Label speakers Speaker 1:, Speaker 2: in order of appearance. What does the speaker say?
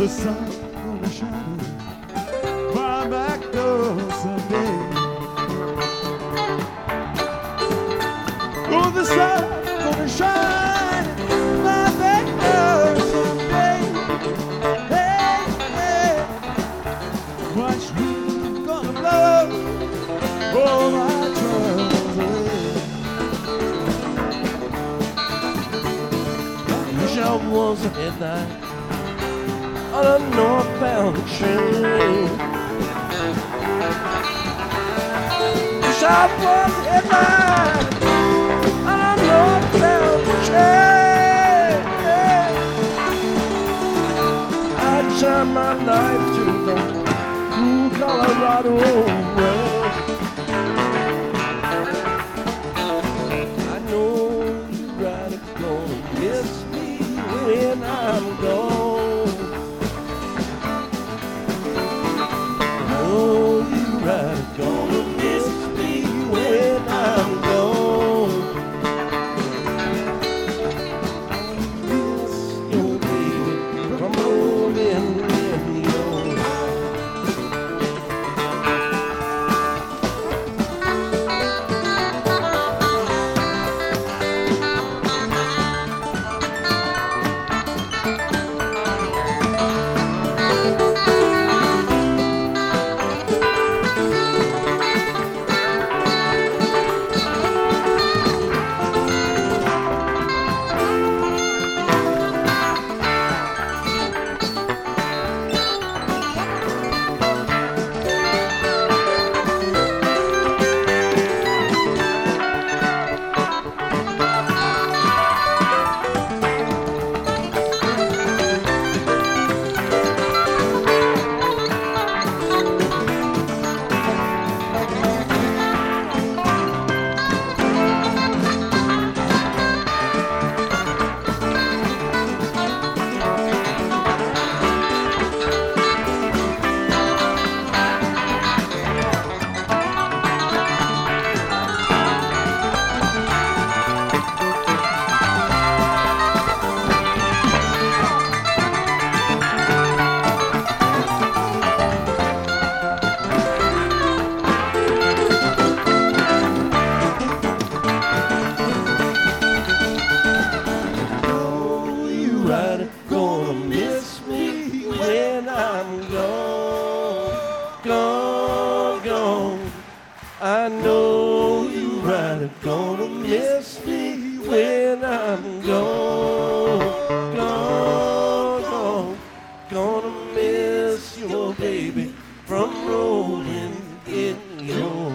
Speaker 1: the sun gonna shine my back door someday. Oh, the sun gonna shine my back door someday. Hey, hey, watch me gonna blow all my troubles away.
Speaker 2: I wish I was a headlight on a northbound train. Wish I was a headlight on a northbound train. I shine my light to the cool Colorado rain. I know you right gonna miss me when I'm gone. Oh, you right gonna miss me when I'm gone. Miss your baby from rolling in your right gonna miss me when I'm gone, gone, gone. I know you right gonna miss me when I'm gone, gone, gone. Gonna miss your baby from rolling in your